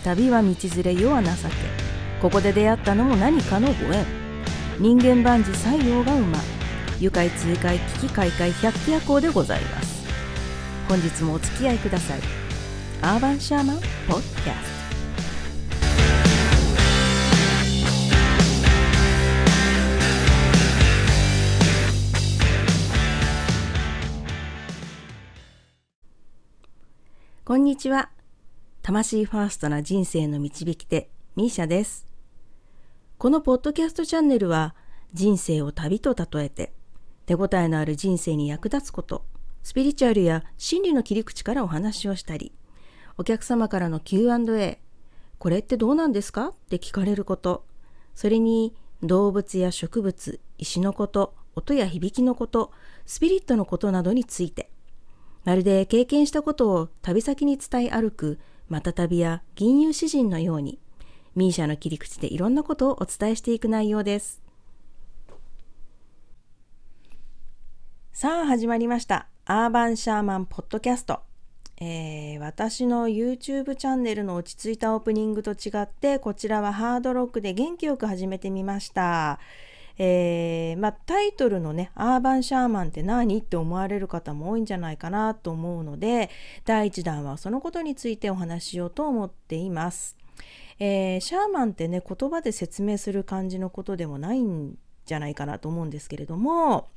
旅は道連れ世は情け。ここで出会ったのも何かのご縁。人間万事西洋が馬。愉快痛快危機快快百鬼夜行でございます。本日もお付き合いください。アーバンシャーマンポッドキャスト。こんにちは。魂ファーストな人生の導き手、ミーシャです。このポッドキャストチャンネルは、人生を旅と例えて、手応えのある人生に役立つこと、スピリチュアルや心理の切り口からお話をしたり、お客様からの Q&A、これってどうなんですかって聞かれること、それに動物や植物、石のこと、音や響きのこと、スピリットのことなどについて、まるで経験したことを旅先に伝え歩くまた旅や吟遊詩人のように、ミーシャの切り口でいろんなことをお伝えしていく内容です。さあ始まりました。アーバンシャーマンポッドキャスト。私の YouTube チャンネルの落ち着いたオープニングと違って、こちらはハードロックで元気よく始めてみました。タイトルのね、アーバンシャーマンって何って思われる方も多いんじゃないかなと思うので、第1弾はそのことについてお話ししようと思っています。シャーマンってね、言葉で説明する感じのことでもないんじゃないかなと思うんですけれども、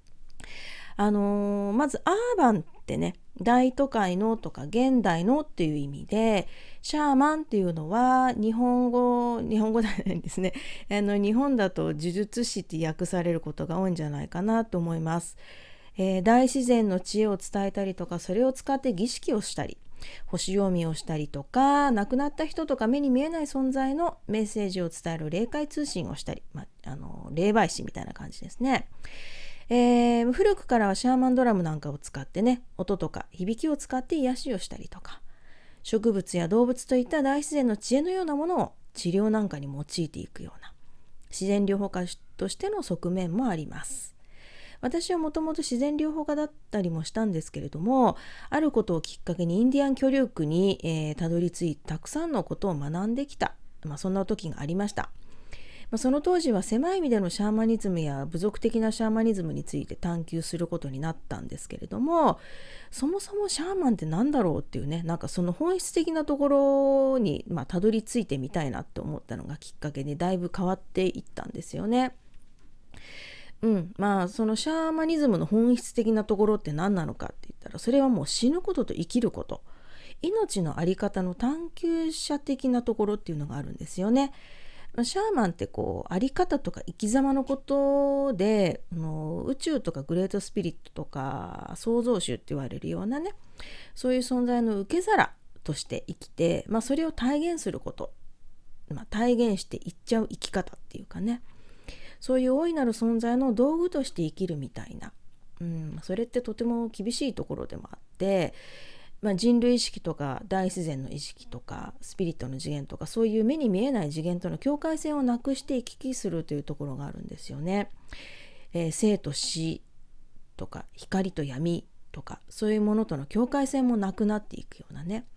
まずアーバンってね、大都会のとか現代のっていう意味で、シャーマンっていうのは日本語じゃないですね。日本だと呪術師って訳されることが多いんじゃないかなと思います。大自然の知恵を伝えたりとか、それを使って儀式をしたり、星読みをしたりとか、亡くなった人とか目に見えない存在のメッセージを伝える霊界通信をしたり、霊媒師みたいな感じですね。古くからはシャーマンドラムなんかを使ってね、音とか響きを使って癒しをしたりとか、植物や動物といった大自然の知恵のようなものを治療なんかに用いていくような自然療法家としての側面もあります。私はもともと自然療法家だったりもしたんですけれども、あることをきっかけにインディアン居留区にたどり着いてたくさんのことを学んできた、そんな時がありました。その当時は狭い意味でのシャーマニズムや部族的なシャーマニズムについて探求することになったんですけれども、そもそもシャーマンって何だろうっていうね、なんかその本質的なところにたどり着いてみたいなって思ったのがきっかけで、だいぶ変わっていったんですよね。そのシャーマニズムの本質的なところって何なのかって言ったら、それはもう死ぬことと生きること、命のあり方の探求者的なところっていうのがあるんですよね。シャーマンってあり方とか生き様のことで、宇宙とかグレートスピリットとか創造主って言われるようなね、そういう存在の受け皿として生きて、それを体現すること、体現していっちゃう生き方っていうかね、そういう大いなる存在の道具として生きるみたいな、それってとても厳しいところでもあって、人類意識とか大自然の意識とかスピリットの次元とか、そういう目に見えない次元との境界線をなくして行き来するというところがあるんですよね。生と死とか光と闇とか、そういうものとの境界線もなくなっていくようなね。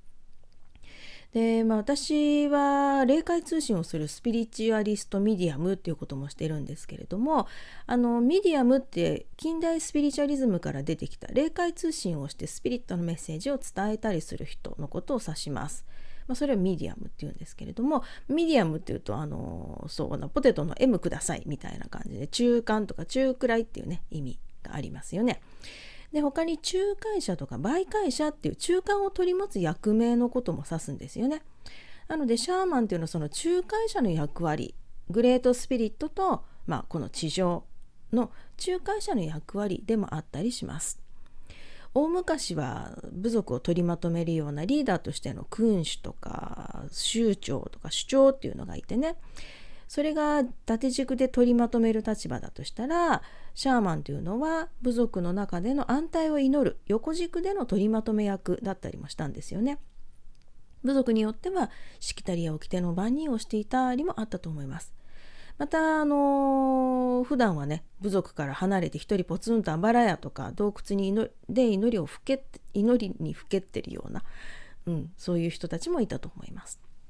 で、私は霊界通信をするスピリチュアリストミディアムっていうこともしてるんですけれども、ミディアムって近代スピリチュアリズムから出てきた霊界通信をしてスピリットのメッセージを伝えたりする人のことを指します。それをミディアムっていうんですけれども、ミディアムっていうとポテトの M くださいみたいな感じで、中間とか中くらいっていうね意味がありますよね。で、他に仲介者とか媒介者っていう中間を取り持つ役名のことも指すんですよね。なのでシャーマンっていうのはその仲介者の役割、グレートスピリットと、この地上の仲介者の役割でもあったりします。大昔は部族を取りまとめるようなリーダーとしての君主とか酋長とか首長っていうのがいてね、それが縦軸で取りまとめる立場だとしたら、シャーマンというのは部族の中での安泰を祈る横軸での取りまとめ役だったりもしたんですよね。部族によってはしきたりや掟の番人をしていたりもあったと思います。また普段はね、部族から離れて一人ポツンとあばら屋とか洞窟に祈りにふけってるような、そういう人たちもいたと思います。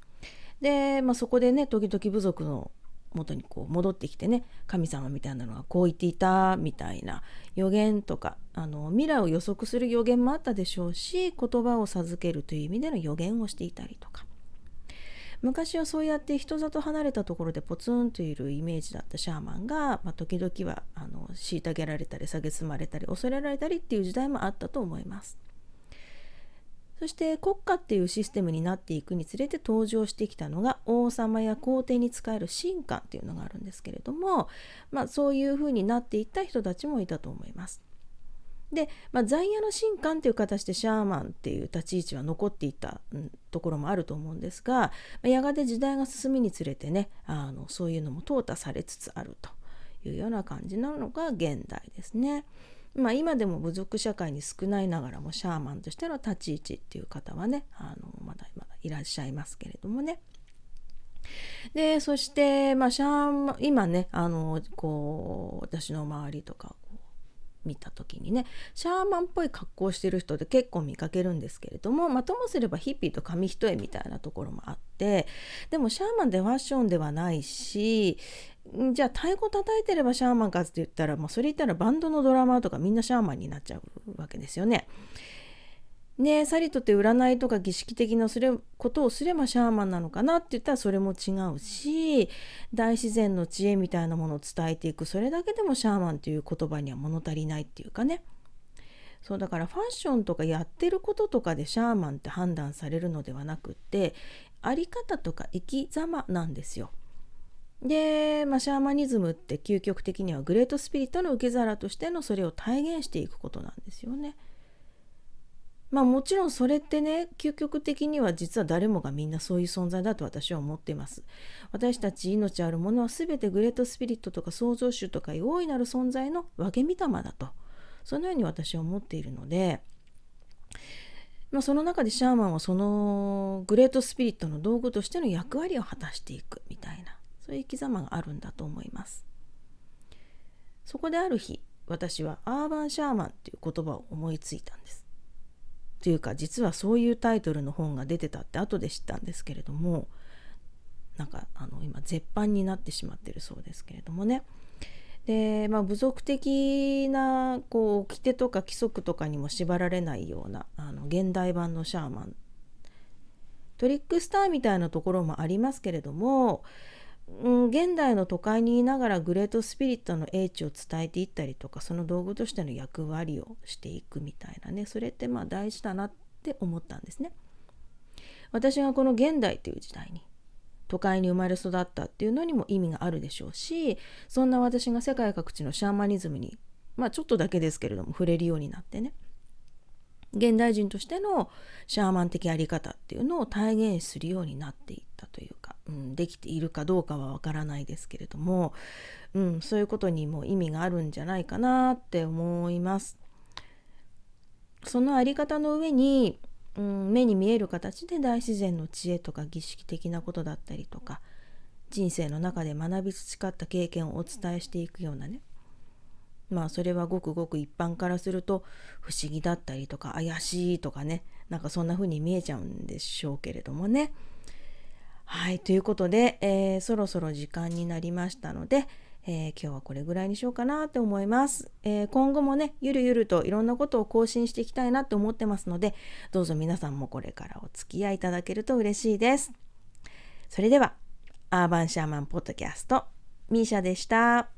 で、そこでね時々部族の元にこう戻ってきてね、神様みたいなのがこう言っていたみたいな予言とか、未来を予測する予言もあったでしょうし、言葉を授けるという意味での予言をしていたりとか、昔はそうやって人里離れたところでポツンといるイメージだったシャーマンが、時々は虐げられたり蔑まれたり恐れられたりっていう時代もあったと思います。そして国家っていうシステムになっていくにつれて登場してきたのが王様や皇帝に仕える神官っていうのがあるんですけれども、そういうふうになっていった人たちもいたと思います。で、在野の神官という形でシャーマンっていう立ち位置は残っていたところもあると思うんですが、やがて時代が進むにつれてね、そういうのも淘汰されつつあるというような感じなのが現代ですね。今でも部族社会に少ないながらもシャーマンとしての立ち位置っていう方はね、まだいらっしゃいますけれどもね。でそして、シャーマン今ね私の周りとか見た時にね、シャーマンっぽい格好してる人で結構見かけるんですけれども、ともすればヒッピーと紙一重みたいなところもあって、でもシャーマンでファッションではないし、じゃあ太鼓叩いてればシャーマンかって言ったら、それ言ったらバンドのドラマーとかみんなシャーマンになっちゃうわけですよね。さりとって占いとか儀式的なことをすればシャーマンなのかなって言ったらそれも違うし、大自然の知恵みたいなものを伝えていく、それだけでもシャーマンという言葉には物足りないっていうかね。そうだからファッションとかやってることとかでシャーマンって判断されるのではなくって、あり方とか生き様なんですよ。で、シャーマニズムって究極的にはグレートスピリットの受け皿としてのそれを体現していくことなんですよね。もちろんそれってね、究極的には実は誰もがみんなそういう存在だと私は思っています。私たち命あるものは全てグレートスピリットとか創造主とかいう大いなる存在の分け御霊だと、そのように私は思っているので、その中でシャーマンはそのグレートスピリットの道具としての役割を果たしていくみたいな、そういう生き様があるんだと思います。そこである日、私はアーバンシャーマンっていう言葉を思いついたんです。というか実はそういうタイトルの本が出てたって後で知ったんですけれども、今絶版になってしまってるそうですけれどもね。で、部族的な掟とか規則とかにも縛られないような現代版のシャーマン、トリックスターみたいなところもありますけれども、現代の都会にいながらグレートスピリットの英知を伝えていったりとか、その道具としての役割をしていくみたいなね、それって大事だなって思ったんですね。私がこの現代という時代に都会に生まれ育ったっていうのにも意味があるでしょうし、そんな私が世界各地のシャーマニズムにちょっとだけですけれども触れるようになってね、現代人としてのシャーマン的あり方っていうのを体現するようになっていったというか、できているかどうかはわからないですけれども、そういうことにも意味があるんじゃないかなって思います。そのあり方の上に、目に見える形で大自然の知恵とか儀式的なことだったりとか、人生の中で学び培った経験をお伝えしていくようなね、それはごくごく一般からすると不思議だったりとか怪しいとかね、そんな風に見えちゃうんでしょうけれどもね。はい、ということで、そろそろ時間になりましたので、今日はこれぐらいにしようかなと思います。今後もね、ゆるゆるといろんなことを更新していきたいなと思ってますので、どうぞ皆さんもこれからお付き合いいただけると嬉しいです。それでは、アーバンシャーマンポッドキャスト、ミーシャでした。